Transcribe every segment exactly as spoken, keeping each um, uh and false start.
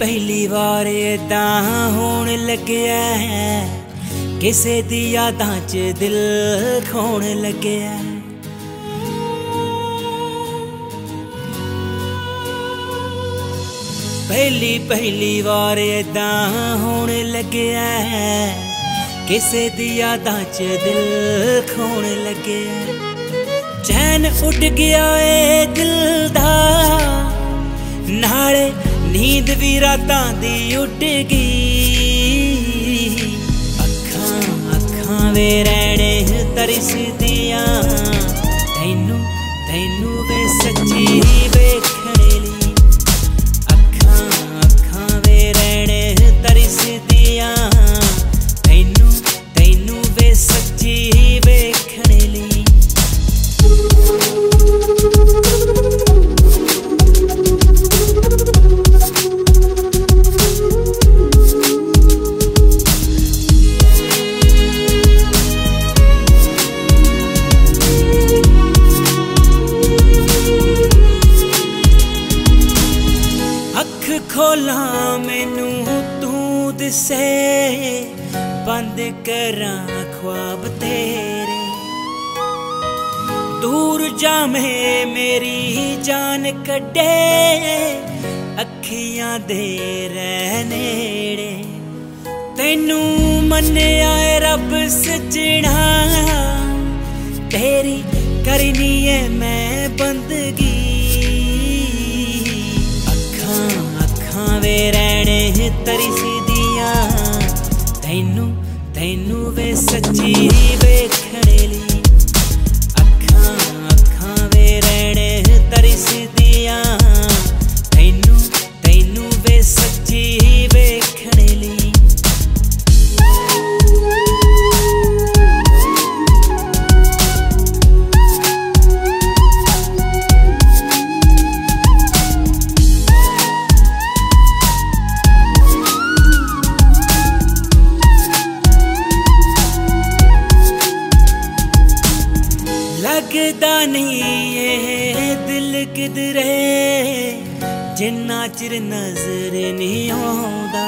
पहली बार इदां होण लग्या है, किसे दी यादां च दिल खोण लग्या। पहली पहली बार इदां होण लग्या है, किसे दी यादां च दिल खोण लग्या। चैन उड़ गया ए दिल दा, नाले नींद भी रातां दी उड़ गई। अखां अखां वे रैणे तरसदियां, तैनू तैनू वे सच्ची वेखण लई। अखां अखां वे रैणे तरसदियां, तैनू तैनू वे सच्ची वेखण लई। खोला मैनू तू दिसे, बंद करा ख्वाब तेरे। दूर जामे मेरी जान कड्डे, अखियां दे नेड़े। तैनू मन्निया ऐ रब सजना, तेरी करनी है मैं बंदगी। वे रैणे तरसदियां, तैनू तैनू वे सच्ची वेखण लई। अखां अखां वे रैणे तरसदियां, तैनू तैनू वे सच्ची वेखण लई। लगदा नहीं ये दिल किधरे, जिन्ना चिर नजर नहीं आउंदा।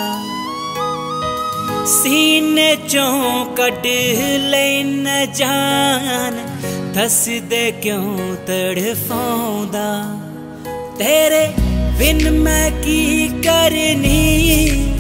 सीने चों कढ लैना जान, दस दे क्यों तड़फाउंदा। तेरे बिन मैं की करनी,